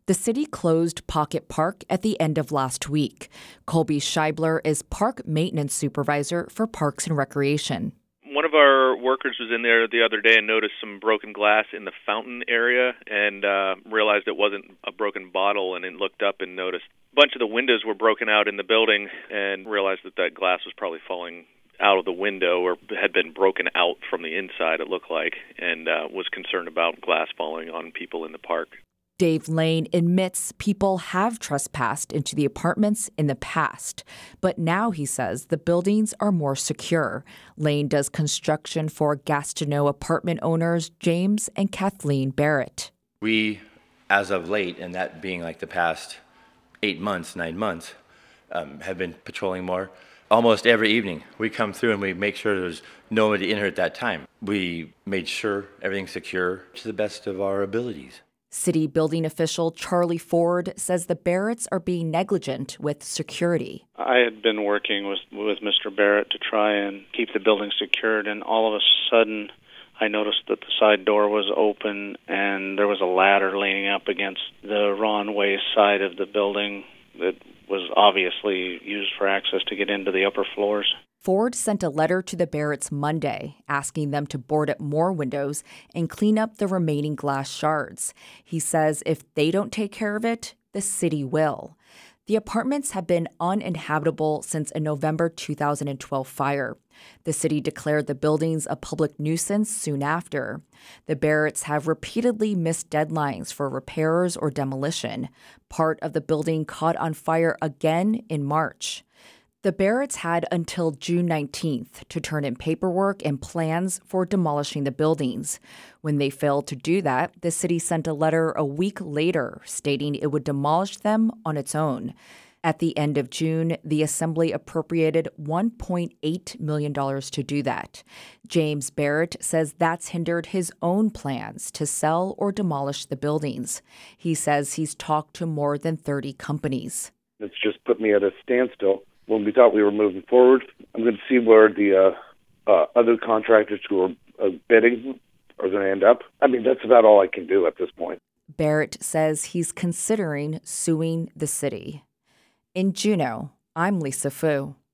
The city closed Pocket Park at the end of last week. Colby Scheibler is park maintenance supervisor for Parks and Recreation. One of our workers was in there the other day and noticed some broken glass in the fountain area and realized it wasn't a broken bottle, and then looked up and noticed a bunch of the windows were broken out in the building and realized that glass was probably falling out of the window or had been broken out from the inside, it looked like, and was concerned about glass falling on people in the park. Dave Lane admits people have trespassed into the apartments in the past, but now he says the buildings are more secure. Lane does construction for Gastineau apartment owners James and Kathleen Barrett. We, as of late, and that being like the past 9 months, have been patrolling more. Almost every evening we come through and we make sure there's nobody in here at that time. We made sure everything's secure to the best of our abilities. City building official Charlie Ford says the Barretts are being negligent with security. I had been working with Mr. Barrett to try and keep the building secured, and all of a sudden I noticed that the side door was open and there was a ladder leaning up against the Ronway side of the building that was obviously used for access to get into the upper floors. Ford sent a letter to the Barretts Monday asking them to board up more windows and clean up the remaining glass shards. He says if they don't take care of it, the city will. The apartments have been uninhabitable since a November 2012 fire. The city declared the buildings a public nuisance soon after. The Barretts have repeatedly missed deadlines for repairs or demolition. Part of the building caught on fire again in March. The Barretts had until June 19th to turn in paperwork and plans for demolishing the buildings. When they failed to do that, the city sent a letter a week later stating it would demolish them on its own. At the end of June, the Assembly appropriated $1.8 million to do that. James Barrett says that's hindered his own plans to sell or demolish the buildings. He says he's talked to more than 30 companies. It's just put me at a standstill. When we thought we were moving forward, I'm going to see where the other contractors who are bidding are going to end up. I mean, that's about all I can do at this point. Barrett says he's considering suing the city. In Juneau, I'm Lisa Fu.